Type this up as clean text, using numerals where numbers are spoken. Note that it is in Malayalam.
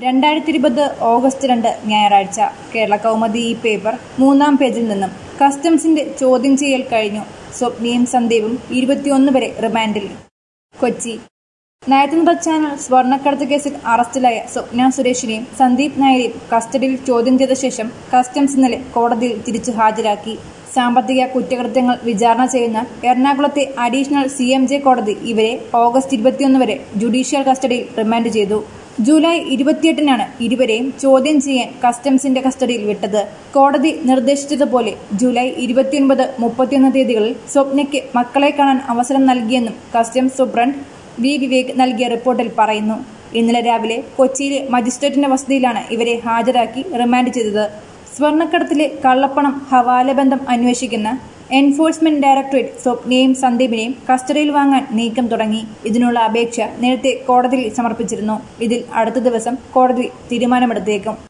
2020 ഓഗസ്റ്റ് 2 ഞായറാഴ്ച കേരള കൗമുദി ഈ പേപ്പർ 3-ാം പേജിൽ നിന്നും കസ്റ്റംസിന്റെ ചോദ്യം ചെയ്യൽ കഴിഞ്ഞു. സ്വപ്നയും സന്ദീപും 21 വരെ റിമാൻഡിൽ. കൊച്ചി നയതന്ത്ര ചാനൽ സ്വർണ്ണക്കടത്ത് കേസിൽ അറസ്റ്റിലായ സ്വപ്ന സുരേഷിനെയും സന്ദീപ് നായരെയും കസ്റ്റഡിയിൽ ചോദ്യം ചെയ്ത ശേഷം കസ്റ്റംസ് ഇന്നലെ കോടതിയിൽ തിരിച്ചു ഹാജരാക്കി. സാമ്പത്തിക കുറ്റകൃത്യങ്ങൾ വിചാരണ ചെയ്യുന്ന എറണാകുളത്തെ അഡീഷണൽ CMJ കോടതി ഇവരെ ഓഗസ്റ്റ് 21 വരെ ജുഡീഷ്യൽ കസ്റ്റഡിയിൽ റിമാൻഡ് ചെയ്തു. ജൂലൈ 28-നാണ് ഇരുവരെയും ചോദ്യം ചെയ്യാൻ കസ്റ്റംസിന്റെ കസ്റ്റഡിയിൽ വിട്ടത്. കോടതി നിർദ്ദേശിച്ചതുപോലെ ജൂലൈ 29, 31 തീയതികളിൽ സ്വപ്നയ്ക്ക് മക്കളെ കാണാൻ അവസരം നൽകിയെന്നും കസ്റ്റംസ് സൂപ്രണ്ട് വിവേക് നൽകിയ റിപ്പോർട്ടിൽ പറയുന്നു. ഇന്നലെ രാവിലെ കൊച്ചിയിലെ മജിസ്ട്രേറ്റിന്റെ വസതിയിലാണ് ഇവരെ ഹാജരാക്കി റിമാൻഡ് ചെയ്തത്. സ്വർണ്ണക്കടത്തിലെ കള്ളപ്പണം ഹവാല ബന്ധം അന്വേഷിക്കുന്ന എൻഫോഴ്സ്മെന്റ് ഡയറക്ടറേറ്റ് സ്വപ്നയെയും സന്ദീപിനെയും കസ്റ്റഡിയിൽ വാങ്ങാൻ നീക്കം തുടങ്ങി. ഇതിനുള്ള അപേക്ഷ നേരത്തെ കോടതിയിൽ സമർപ്പിച്ചിരുന്നു. ഇതിൽ അടുത്ത ദിവസം കോടതി തീരുമാനമെടുത്തേക്കും.